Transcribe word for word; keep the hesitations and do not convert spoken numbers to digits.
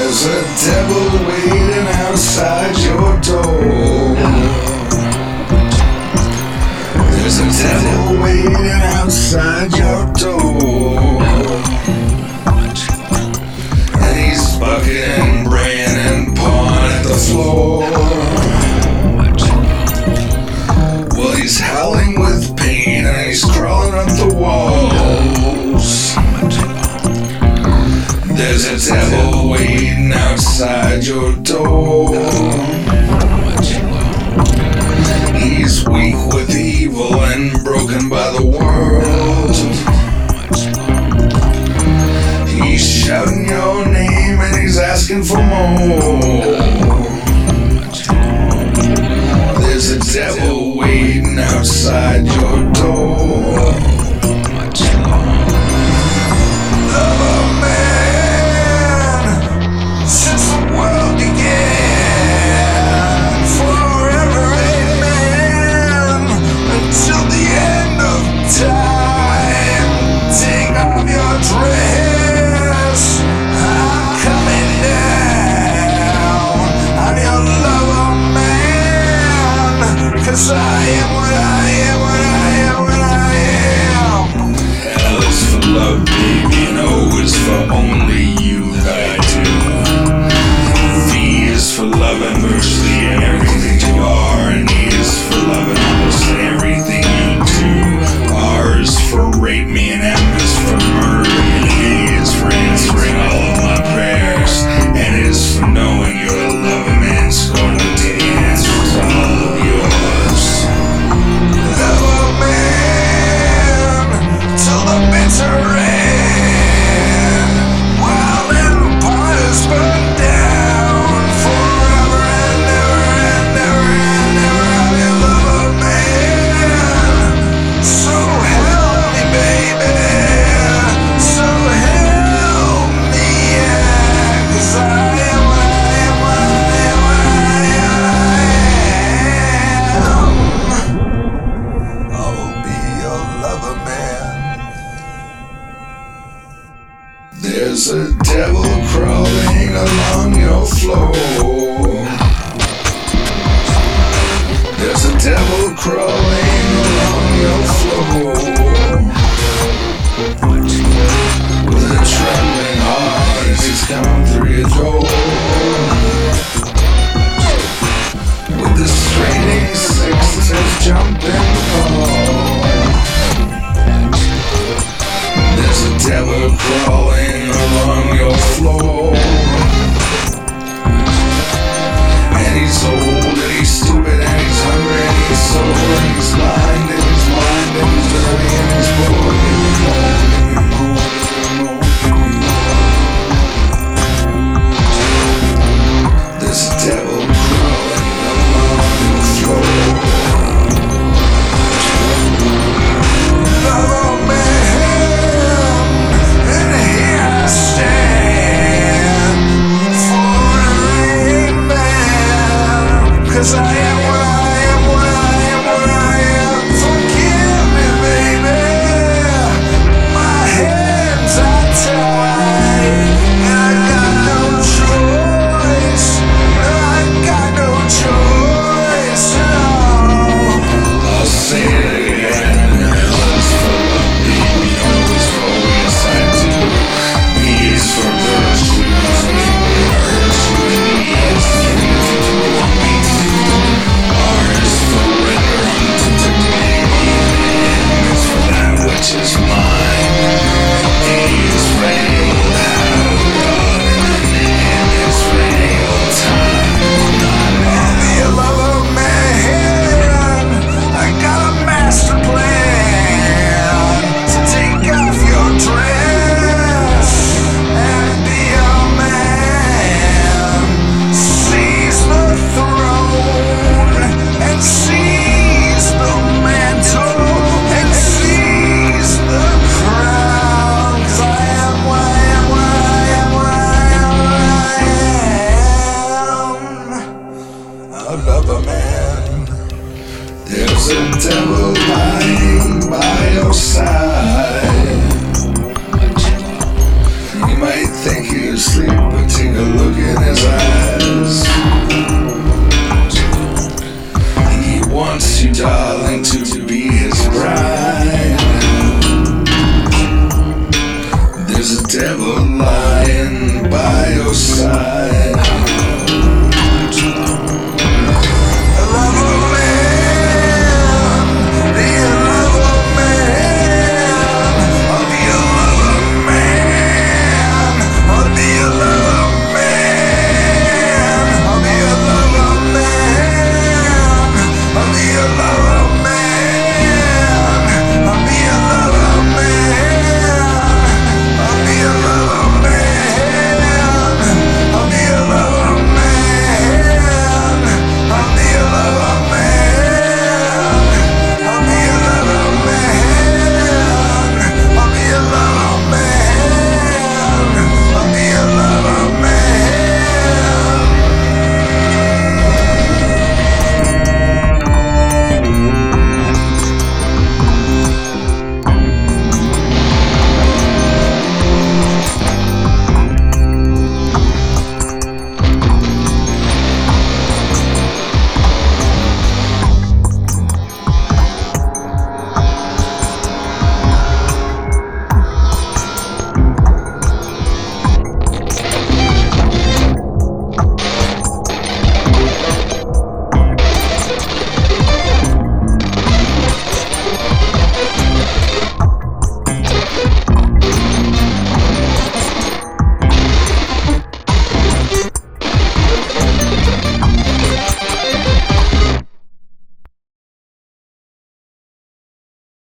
There's a devil waiting outside your door. There's a devil waiting outside your door. And he's bucking, braying, and pawing at the floor. Well, he's howling with pain and he's crawling up the walls. There's a devil waiting outside your door. He's weak with evil and broken by the world. He's shouting your name and he's asking for more. There's a devil waiting outside your door. Cause I am what I am, what I am, what I am. L is for love, baby, and O is for only you that I do. V is for love and virtually everything you are, and E is for love and almost everything you do. R is for rape me, and M is for murder me, and A is for answering all of my prayers, and N is for knowing you're a loving man, scorning the answers all of yours. There's a devil crawling along your floor. There's a devil crawling along your floor. With a trembling heart as he's coming through your door. With the straining sixes jumping ball. There's a devil crawling along your floor. And he's old and he's stupid and he's hungry and he's sore and he's blind and he's blind and he's dirty and he's poor. Give me more, give me more, give me more. There's a devil crawling along your floor. Oh man, and here I stand for a rain man. Cause I am what I am, what I am, what I am. Forgive me, baby. My hands are tied, and I got no choice. I got no choice. No. I'll say it again. L is for love, baby. O is for yes, I do. B is for virtue, and I hurt you, and E is for anything you want me to do. R is for render unto dignity, and M is for that which is mine. A is for any old habit of God, and N is for any old time. I'll be a lover man. I got a master plan to take off your dress and be a man. Seize the throne and seize the mantle and seize the crown. 'Cause I am what I am, what I am, what I am, what I am. A lover man. There's a devil lying by your side. You might think you're asleep, but take a look in his eyes. He wants you, darling, to be his bride. There's a devil lying by your side.